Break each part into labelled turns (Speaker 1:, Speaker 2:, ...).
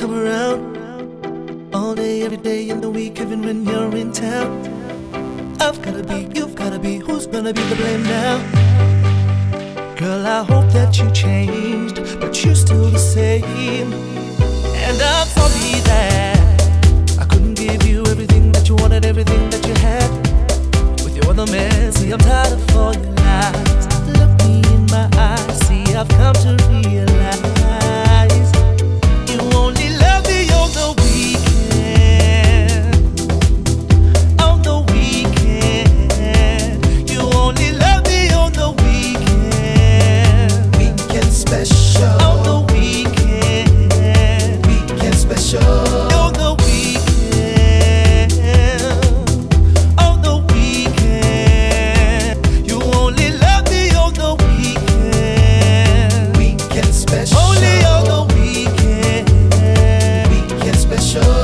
Speaker 1: come around all day, every day in the week, even when you're in town. I've gotta be, you've gotta be, who's gonna be the blame now? Girl, I hope that you changed, but you're still the same. And I'm sorry that I couldn't give you everything that you wanted, everything that you had. With your other man, see, I'm tired of all your lies. Look me in my eyes, see, I've come to realize you only love me on the weekend. On the weekend, you only love me on the weekend.
Speaker 2: Weekend special.
Speaker 1: On the weekend,
Speaker 2: Weekend special.
Speaker 1: on the weekend, on the weekend, you only love me on the weekend.
Speaker 2: Weekend special.
Speaker 1: Only on the weekend.
Speaker 2: Weekend special.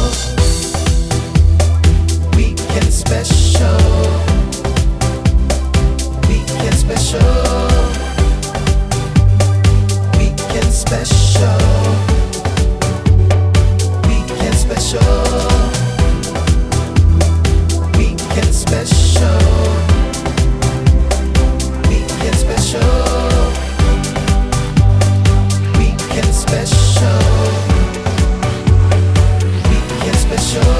Speaker 2: Weekend special. Weekend special. Weekend special. Weekend special. Weekend special. Weekend special. Weekend special. Weekend special.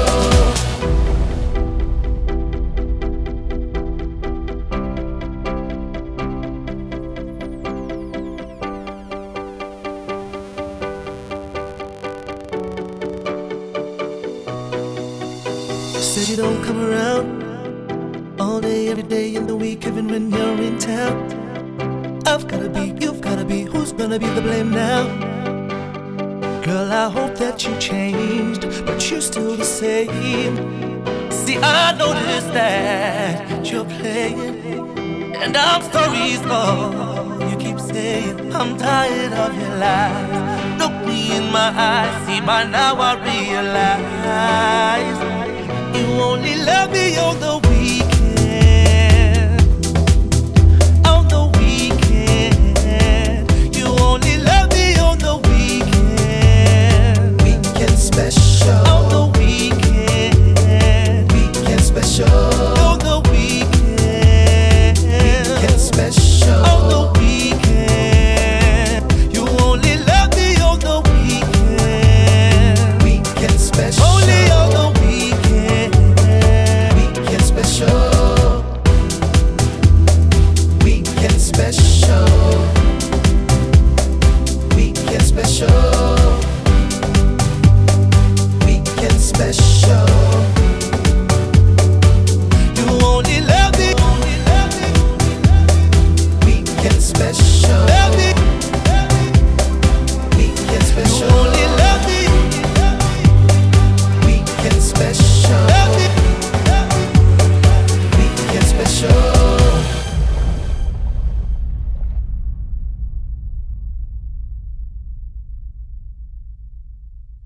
Speaker 1: Said you don't come around all day, every day in the week, even when you're in town. I've gotta be, you've gotta be, who's gonna be the blame now? Girl, I hope that you changed, but you're still the same. See, I noticed that you're playing, and I'm sorry for you keep saying I'm tired of your lies. Look me in my eyes, see, by now I realize you only love me on the weekend.